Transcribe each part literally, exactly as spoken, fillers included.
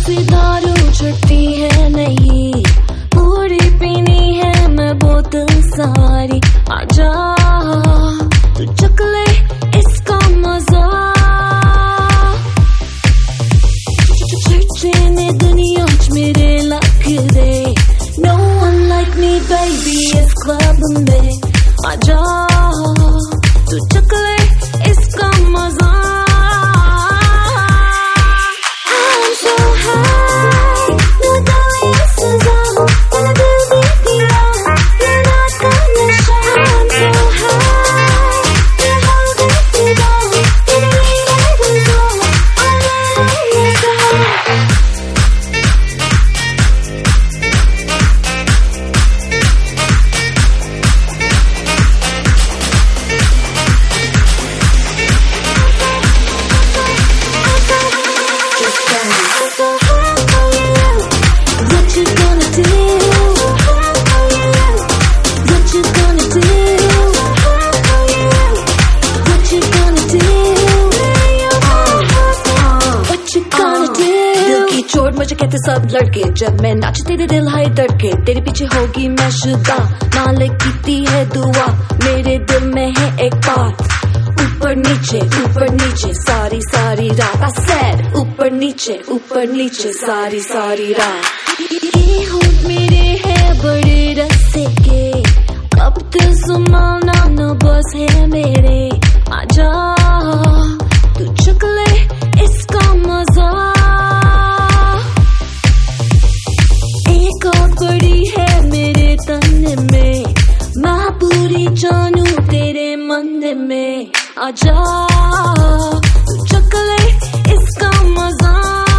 सी दारू छुट्टी है नहीं, पूरी पीनी है मैं बोतल सारी। आजा तू चख ले इसका मजा, ने दुनिया च मेरे लख दे। No one like me baby इस क्लब में। आजा तू चख ले इसका मजा। I'm so high, no डाले सजा, तेरा दिल भी पिया, ये रात का नशा। I'm so high, तेरा हो गया फिदा, तेरे लिए गुज़ा, I love you so। मुझे कहते सब लड़के, जब मैं नाच तेरे दिल हाय धड़के। तेरे पीछे होगी मैं शुदा, नाले कीती है दुआ। मेरे दिल में है एक बात, ऊपर नीचे ऊपर नीचे सारी सारी रात। I said ऊपर नीचे ऊपर नीचे सारी सारी रात। ये होंठ मेरे है बड़े रस्से के, कब दिल संभालना न बस है मेरे। आजा तू चख ले इसका मजा। बड़ी है मेरे तन में, मैं पूरी जानू तेरे मन में। आजा तू चख ले इसका मजा।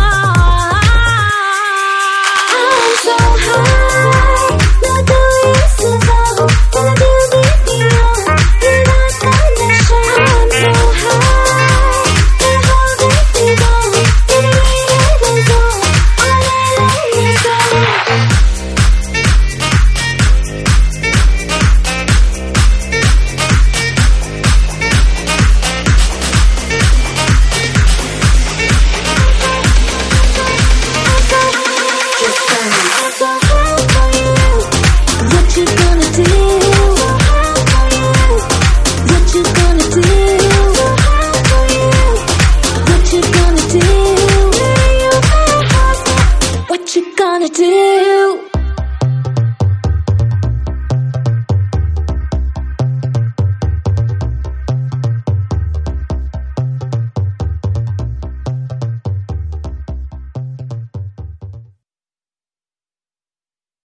I'm so high, ना कोई सजा, तेरा दिल भी पिया, ये रात का नशा। I'm so high, तेरा हो गया फिदा, तेरे लिए गुज़ा, I love you so। What you gonna do?